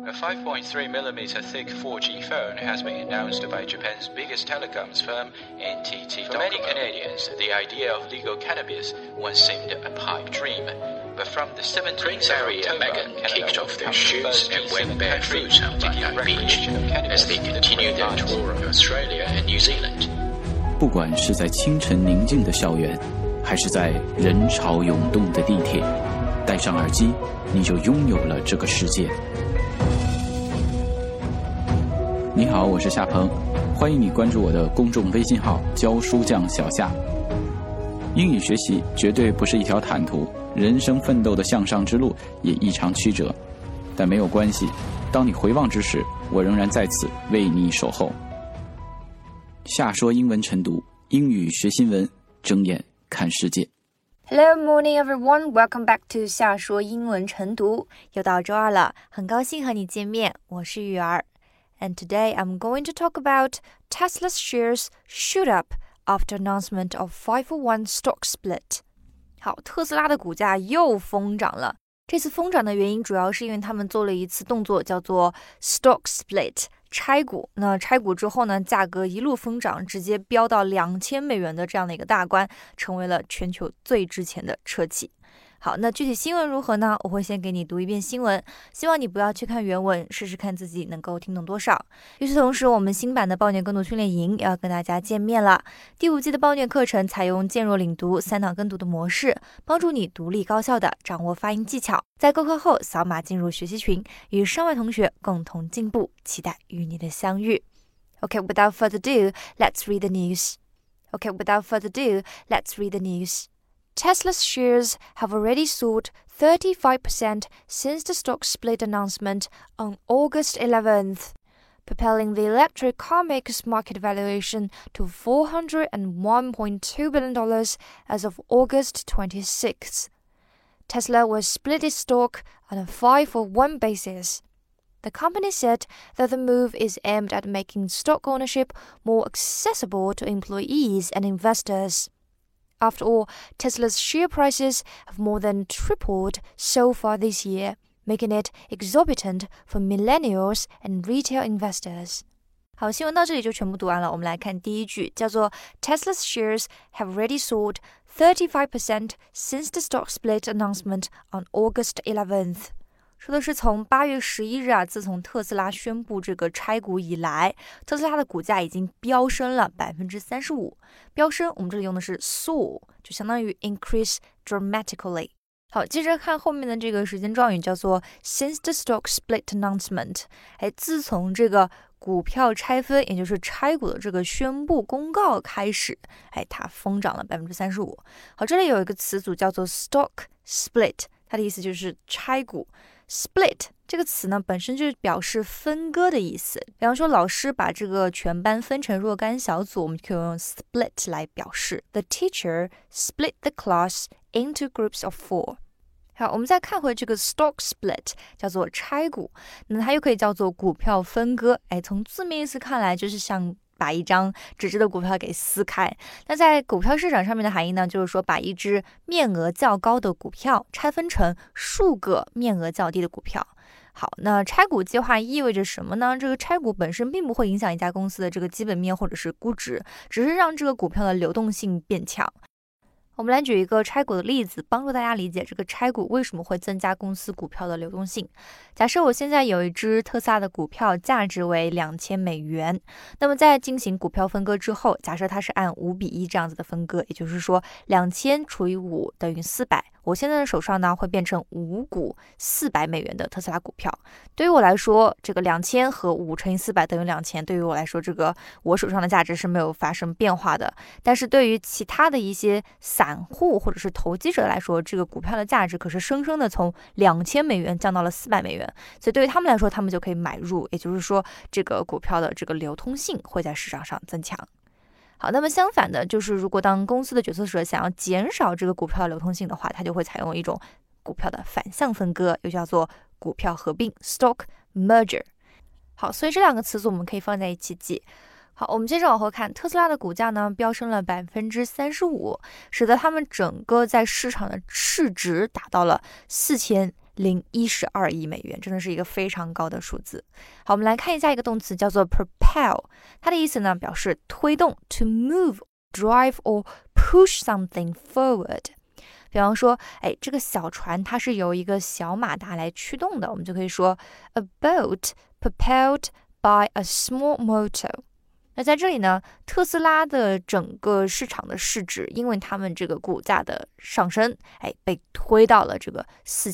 A 5.3mm thick 4G phone has been announced by Japan's biggest telecoms firm, NTT. For many Canadians, the idea of legal cannabis once seemed a pipe dream. But from the 17th Prince Harry and Meghan kicked off their shoes and went barefoot on Bondi Beach as they continue their tour of Australia and New Zealand. 不管是在清晨宁静的校园，还是在人潮涌动的地铁，戴上耳机，你就拥有了这个世界。你好，我是夏鹏，欢迎你关注我的公众微信号教书匠小夏。英语学习绝对不是一条坦途，人生奋斗的向上之路也异常曲折，但没有关系，当你回望之时，我仍然在此为你守候。夏说英文晨读，英语学新闻，睁眼看世界。 Hello, morning everyone. Welcome back to 夏说英文晨读。又到周二了，很高兴和你见面，我是雨儿。And today I'm going to talk about Tesla's shares shoot up after announcement of 5-for-1 stock split. 好，特斯拉的股价又疯涨了。这次疯涨的原因主要是因为他们做了一次动作，叫做 stock split， 拆股。那拆股之后呢，价格一路疯涨，直接飙到$2000的这样的一个大关，成为了全球最值钱的车企。好，那具体新闻如何呢？我会先给你读一遍新闻，希望你不要去看原文，试试看自己能够听懂多少。与此同时，我们新版的暴虐跟读训练营要跟大家见面了。第5季的暴虐课程采用渐弱领读、3档跟读的模式，帮助你独立高效的掌握发音技巧。在购课后扫码进入学习群，与上位同学共同进步，期待与你的相遇。Okay, without further ado, let's read the news. Tesla's shares have already soared 35% since the stock split announcement on August 11th, propelling the electric car maker's market valuation to $401.2 billion as of August 26th. Tesla will split its stock on a 5-for-1 basis. The company said that the move is aimed at making stock ownership more accessible to employees and investors.After all, Tesla's share prices have more than tripled so far this year, making it exorbitant for millennials and retail investors. 好，新闻到这里就全部读完了。我们来看第一句，叫做 Tesla's shares have already soared 35% since the stock split announcement on August 11th. 说的是从8月11日自从特斯拉宣布这个拆股以来，特斯拉的股价已经飙升了 35%。飙升我们这里用的是 soar， 就相当于 increase dramatically。好，接着看后面的这个时间状语，叫做 since the stock split announcement。自从这个股票拆分，也就是拆股的这个宣布公告开始，它疯涨了 35%。好，这里有一个词组叫做 stock split， 它的意思就是拆股。Split 这个词呢，本身就是表示分割的意思。比方说，老师把这个全班分成若干小组，我们可以用 split 来表示。The teacher split the class into groups of 4。好，我们再看回这个 stock split， 叫做拆股，那它又可以叫做股票分割。从字面意思看来，就是像把一张纸质的股票给撕开。那在股票市场上面的含义呢，就是说把一只面额较高的股票拆分成数个面额较低的股票。好，那拆股计划意味着什么呢？这个拆股本身并不会影响一家公司的这个基本面或者是估值，只是让这个股票的流动性变强。我们来举一个拆股的例子，帮助大家理解这个拆股为什么会增加公司股票的流动性。假设我现在有一只特斯拉的股票，价值为$2000，那么在进行股票分割之后，假设它是按5:1这样子的分割，也就是说2000除以5等于400。我现在的手上呢会变成5股$400的特斯拉股票。对于我来说，这个2000和5乘以400等于2000，对于我来说，这个我手上的价值是没有发生变化的。但是对于其他的一些散户或者是投机者来说，这个股票的价值可是生生的从$2000降到了$400，所以对于他们来说，他们就可以买入，也就是说，这个股票的这个流通性会在市场上增强。好，那么相反的，就是如果当公司的决策者想要减少这个股票的流通性的话，他就会采用一种股票的反向分割，又叫做股票合并 （stock merger）。好，所以这两个词组我们可以放在一起记。好，我们接着往后看，特斯拉的股价呢飙升了 35%， 使得他们整个在市场的市值达到了 4012亿美元，真的是一个非常高的数字。好，我们来看一下一个动词叫做 propel， 它的意思呢表示推动 to move, drive or push something forward。比方说，这个小船它是由一个小马达来驱动的，我们就可以说 a boat propelled by a small motor。那在这里呢，特斯拉的整个市场的市值，因为他们这个股价的上升，被推到了这个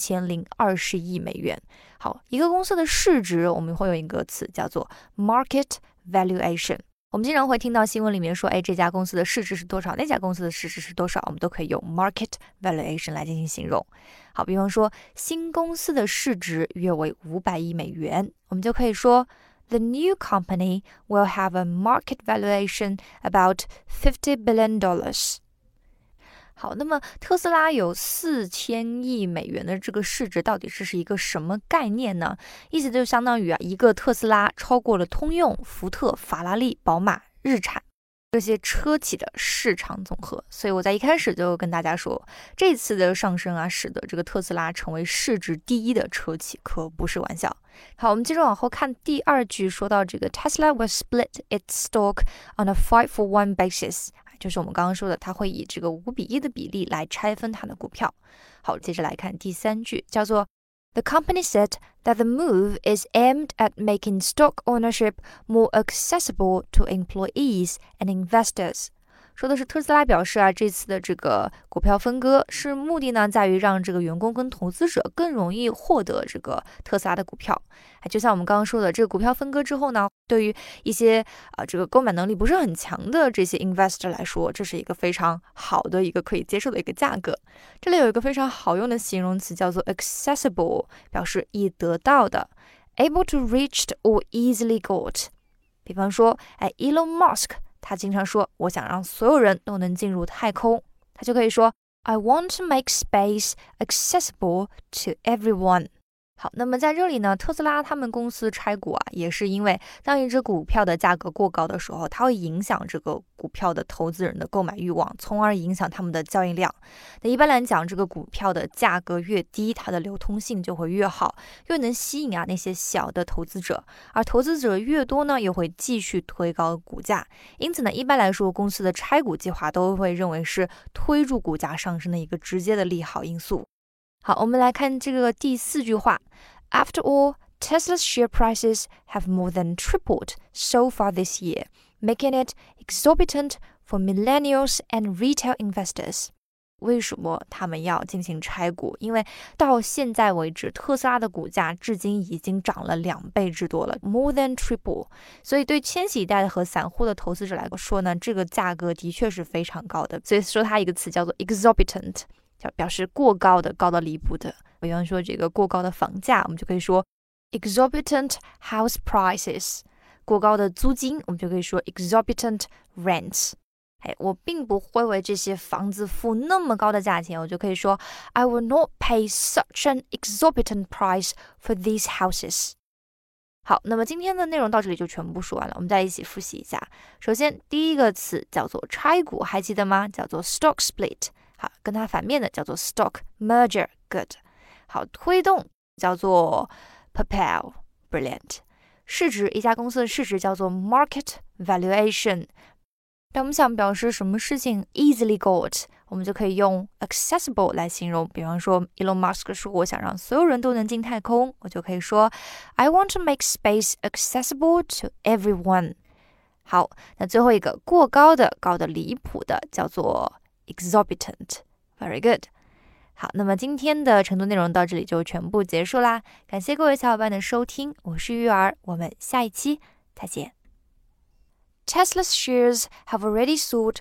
4020亿美元。好，一个公司的市值，我们会有一个词叫做 market valuation。我们经常会听到新闻里面说，这家公司的市值是多少，那家公司的市值是多少，我们都可以用 market valuation 来进行形容。好，比方说新公司的市值约为500亿美元，我们就可以说The new company will have a market valuation about $50 billion. 好，那么特斯拉有4000亿美元的这个市值，到底是一个什么概念呢？意思就相当于一个特斯拉超过了通用、福特、法拉利、宝马、日产这些车企的市场总和。所以我在一开始就跟大家说，这次的上升使得这个特斯拉成为市值第一的车企，可不是玩笑。好，我们接着往后看第二句，说到这个 Tesla will split its stock on a 5-for-1 basis， 就是我们刚刚说的，它会以这个5:1的比例来拆分它的股票。好，接着来看第三句，叫做The company said that the move is aimed at making stock ownership more accessible to employees and investors. 说的是特斯拉表示这次的这个股票分割是目的呢，在于让这个员工跟投资者更容易获得这个特斯拉的股票。就像我们刚刚说的，这个股票分割之后呢，对于一些这个购买能力不是很强的这些 investor 来说，这是一个非常好的一个可以接受的一个价格。这里有一个非常好用的形容词叫做 accessible， 表示易得到的 ，able to reach or easily got。比方说，Elon Musk。他经常说，我想让所有人都能进入太空，他就可以说 I want to make space accessible to everyone。 好，那么在这里呢，特斯拉他们公司拆股也是因为当一只股票的价格过高的时候，它会影响这个股票的投资人的购买欲望，从而影响他们的交易量。那一般来讲，这个股票的价格越低，它的流通性就会越好，越能吸引那些小的投资者，而投资者越多呢，又会继续推高股价。因此呢，一般来说，公司的拆股计划都会认为是推助股价上升的一个直接的利好因素。好，我们来看这个第四句话 After all, Tesla's share prices have more than tripled so far this year, making it exorbitant for millennials and retail investors. 为什么他们要进行拆股？因为到现在为止，特斯拉的股价至今已经涨了2倍之多了 ，more than triple。所以对千禧一代和散户的投资者来说呢，这个价格的确是非常高的。所以说它一个词叫做 exorbitant， 表示过高的，高到离谱的。比方说这个过高的房价，我们就可以说 exorbitant house prices。过高的租金，我们就可以说 exorbitant rents。我并不会为这些房子付那么高的价钱，我就可以说 I will not pay such an exorbitant price for these houses. 好，那么今天的内容到这里就全部说完了，我们再一起复习一下。首先，第一个词叫做拆股，还记得吗？叫做 stock split。好，跟它反面的叫做 stock merger。Good。好，推动叫做 propel。Brilliant。市值，一家公司的市值叫做 market valuation。当我们想表示什么事情 easily got， 我们就可以用 accessible 来形容。比方说 Elon Musk 说我想让所有人都能进太空，我就可以说 I want to make space accessible to everyone。 好，那最后一个过高的，高的离谱的叫做 exorbitant。 Very good。 好，那么今天的晨读内容到这里就全部结束啦，感谢各位小伙伴的收听，我是玉儿，我们下一期再见。Tesla's shares have already soared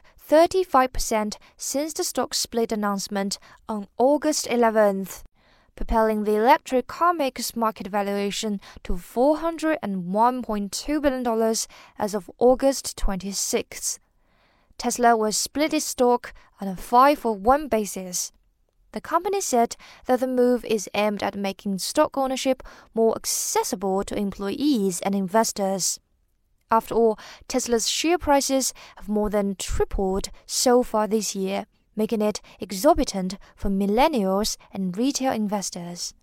35% since the stock split announcement on August 11th, propelling the electric car maker's market valuation to $401.2 billion as of August 26th. Tesla will split its stock on a 5-for-1 basis. The company said that the move is aimed at making stock ownership more accessible to employees and investors.After all, Tesla's share prices have more than tripled so far this year, making it exorbitant for millennials and retail investors.